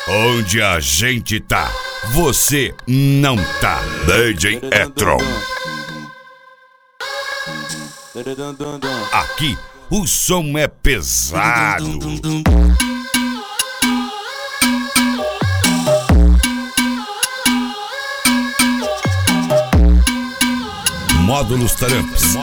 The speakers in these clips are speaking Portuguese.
Onde a gente tá, você não tá. DJ Etron. Aqui o som é pesado. Módulos Taramps.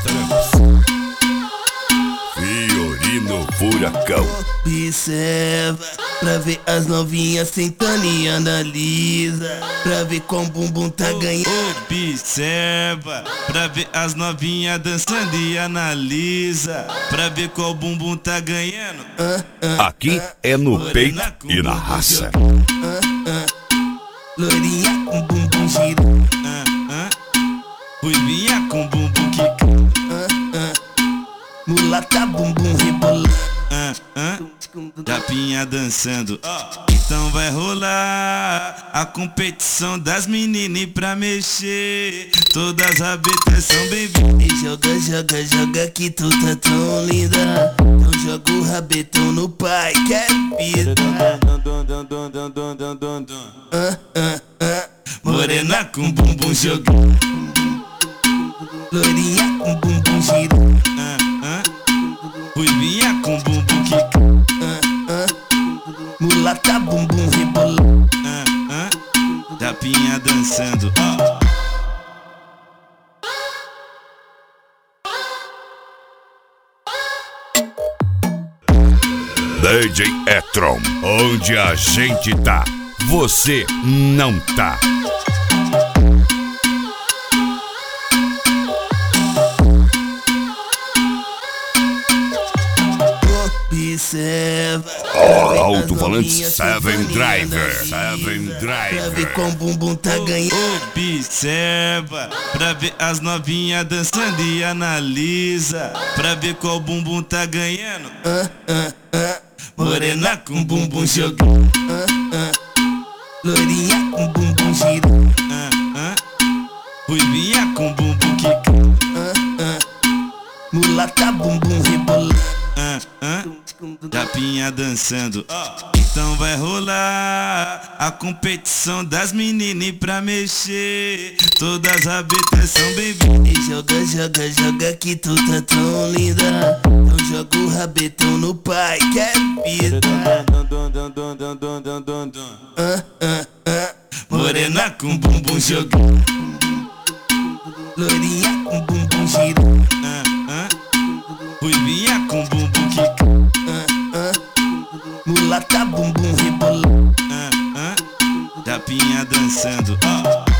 Fiorino Furacão. Observa, pra ver as novinhas sentando e analisa, pra ver como o bumbum tá ganhando. Observa, pra ver as novinhas dançando e analisa, pra ver qual bumbum tá ganhando. Aqui é no peito e na raça. Loirinha com bumbum girando. Ruivinha com bumbum quica. Mulata bumbum rebolando. Tapinha dançando. Então vai rolar a competição das meninas pra mexer. Todas as rabetas são bem-vindas. E joga, joga, joga que tu tá tão linda. Então joga o rabetão no pai, que é vida. Morena com bumbum jogando. Loirinha com bumbum girando. Ruivinha com bumbum quica. Mulata bumbum rebolando. Tapinha dançando. DJ Etron. Onde a gente tá, você não tá. Observa, Alto-falante Seven Driver. pra ver como o bumbum tá ganhando. Observa, pra ver as novinhas dançando e analisa, pra ver qual bumbum tá ganhando. Morena com bumbum jogando. Loirinha com bumbum girando. Ruivinha com bumbum quica. Mulata bumbum rebolando. Tapinha dançando. Então vai rolar a competição das meninas pra mexer. Todas as rabetas são bem-vindas. E joga, joga, joga que tu tá tão linda. Então joga o rabetão no pai, que é vida. Morena com bumbum jogando. Loirinha com bumbum girando. Ruivinha com bumbum quica. Mulata bumbum rebolando. Tapinha dançando.